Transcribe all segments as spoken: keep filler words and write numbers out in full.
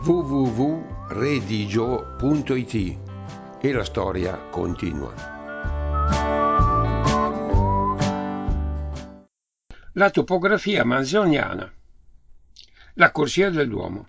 w w w punto redigio punto it e la storia continua. La topografia manzoniana. La corsia del Duomo.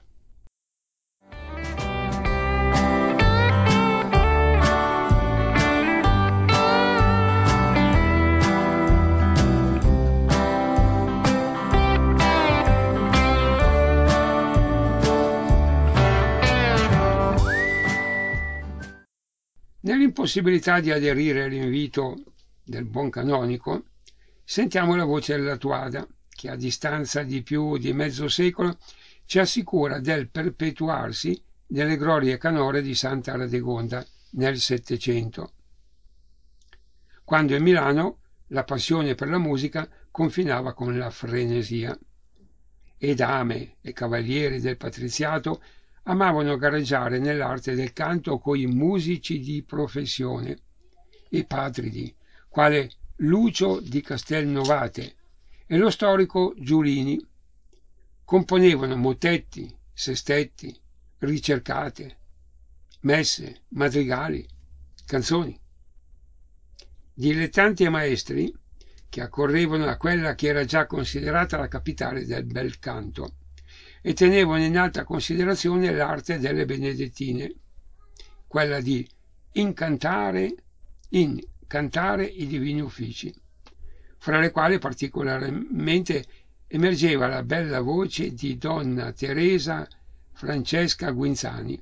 Nell'impossibilità di aderire all'invito del buon canonico, sentiamo la voce della Tuada, che a distanza di più di mezzo secolo ci assicura del perpetuarsi delle glorie canore di Santa Radegonda nel Settecento, quando in Milano la passione per la musica confinava con la frenesia, e dame e cavalieri del patriziato amavano gareggiare nell'arte del canto coi musici di professione e patridi, quale Lucio di Castelnovate e lo storico Giulini. Componevano mottetti, sestetti, ricercate, messe, madrigali, canzoni. Dilettanti e maestri che accorrevano a quella che era già considerata la capitale del bel canto e tenevano in alta considerazione l'arte delle benedettine, quella di incantare, incantare i divini uffici, fra le quali particolarmente emergeva la bella voce di donna Teresa Francesca Guinzani.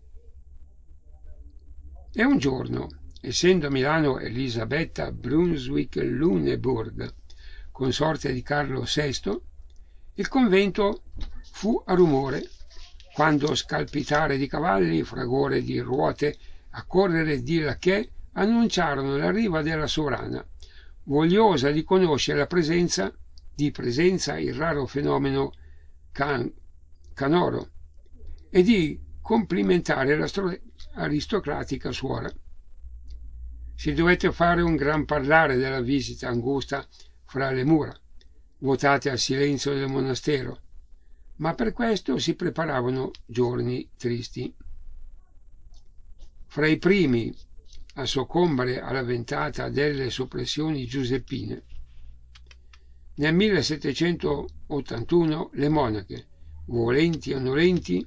E un giorno, essendo a Milano Elisabetta Brunswick-Luneburg, consorte di Carlo sesto, il convento fu a rumore, quando scalpitare di cavalli, fragore di ruote, accorrere di lacchè annunciarono l'arrivo della sovrana, vogliosa di conoscere la presenza, di presenza il raro fenomeno can, canoro, e di complimentare l'aristocratica suora. Si dovette fare un gran parlare della visita angusta fra le mura, votate al silenzio del monastero, ma per questo si preparavano giorni tristi. Fra i primi a soccombere alla ventata delle soppressioni giuseppine, nel millesettecentottantuno le monache, volenti o nolenti,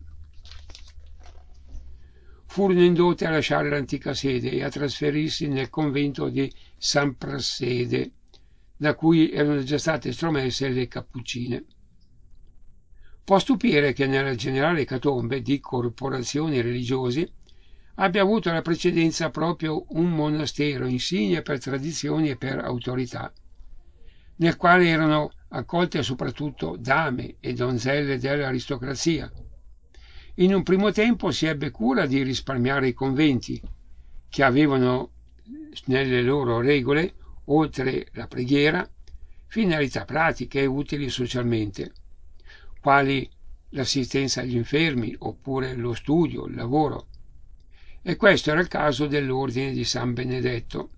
furono indotte a lasciare l'antica sede e a trasferirsi nel convento di San Prassede, da cui erano già state estromesse le cappuccine. Può stupire che nella generale ecatombe di corporazioni religiose abbia avuto la precedenza proprio un monastero insigne per tradizioni e per autorità, nel quale erano accolte soprattutto dame e donzelle dell'aristocrazia. In un primo tempo si ebbe cura di risparmiare i conventi, che avevano nelle loro regole, oltre la preghiera, finalità pratiche e utili socialmente, quali l'assistenza agli infermi oppure lo studio, il lavoro. E questo era il caso dell'ordine di San Benedetto.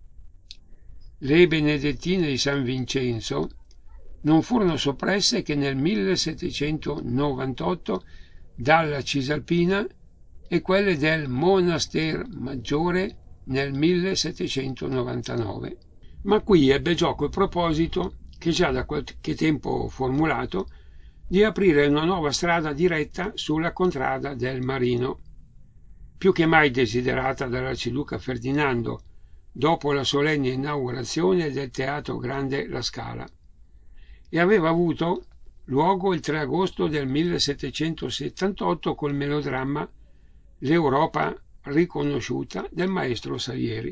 Le benedettine di San Vincenzo non furono soppresse che nel millesettecentonovantotto dalla Cisalpina e quelle del Monaster Maggiore nel millesettecentonovantanove. Ma qui ebbe gioco il proposito, che già da qualche tempo formulato, di aprire una nuova strada diretta sulla contrada del Marino, più che mai desiderata dall'arciduca Ferdinando dopo la solenne inaugurazione del Teatro Grande La Scala, e aveva avuto luogo il tre agosto del millesettecentosettantotto col melodramma L'Europa riconosciuta del maestro Salieri.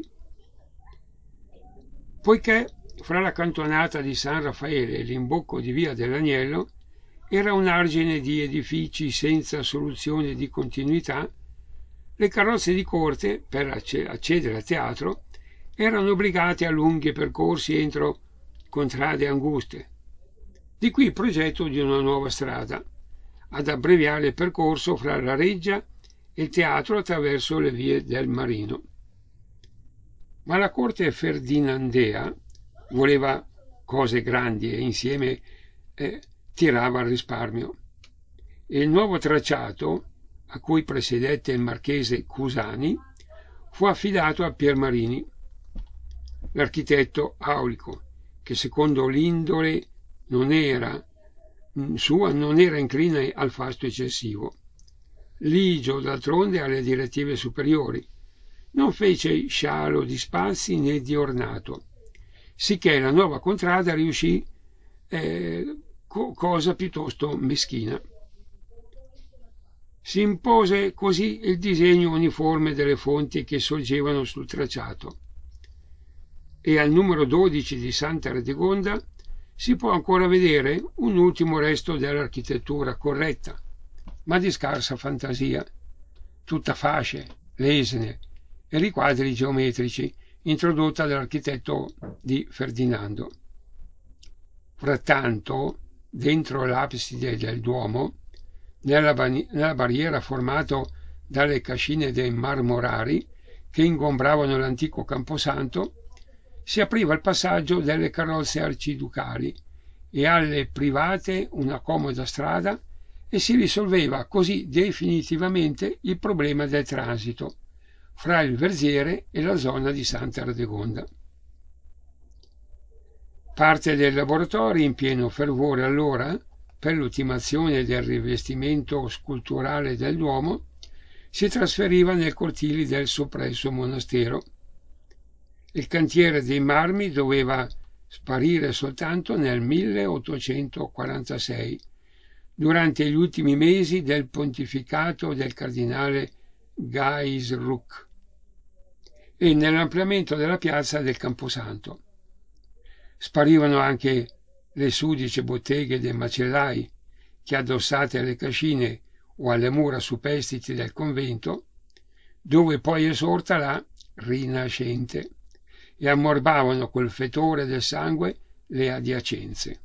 Poiché fra la cantonata di San Raffaele e l'imbocco di via dell'Agnello era un argine di edifici senza soluzione di continuità, le carrozze di corte, per accedere al teatro, erano obbligate a lunghi percorsi entro contrade anguste. Di qui il progetto di una nuova strada, ad abbreviare il percorso fra la Reggia e il teatro attraverso le vie del Marino. Ma la corte ferdinandea voleva cose grandi e insieme eh, tirava al risparmio. E il nuovo tracciato a cui presiedette il marchese Cusani, fu affidato a Pier Marini, l'architetto aulico, che secondo l'indole non era, sua non era incline al fasto eccessivo. Ligio, d'altronde, alle direttive superiori, non fece scialo di spazi né di ornato, sicché la nuova contrada riuscì eh, co- cosa piuttosto meschina. Si impose così il disegno uniforme delle fonti che sorgevano sul tracciato, e al numero dodici di Santa Radegonda si può ancora vedere un ultimo resto dell'architettura corretta, ma di scarsa fantasia, tutta fasce, lesene e riquadri geometrici, introdotta dall'architetto di Ferdinando. Frattanto, dentro l'abside del Duomo, nella, nella barriera formata dalle cascine dei Marmorari che ingombravano l'antico camposanto, si apriva il passaggio delle carrozze arciducali e alle private una comoda strada, e si risolveva così definitivamente il problema del transito fra il Verziere e la zona di Santa Radegonda. Parte dei laboratori in pieno fervore allora per l'ultimazione del rivestimento sculturale del Duomo si trasferiva nel cortile del soppresso monastero. Il cantiere dei marmi doveva sparire soltanto nel milleottocentoquarantasei, durante gli ultimi mesi del pontificato del cardinale Gaisruck, e nell'ampliamento della piazza del Camposanto. Sparivano anche le sudice botteghe dei macellai che, addossate alle cascine o alle mura superstiti del convento, dove poi è sorta la Rinascente, e ammorbavano col fetore del sangue le adiacenze.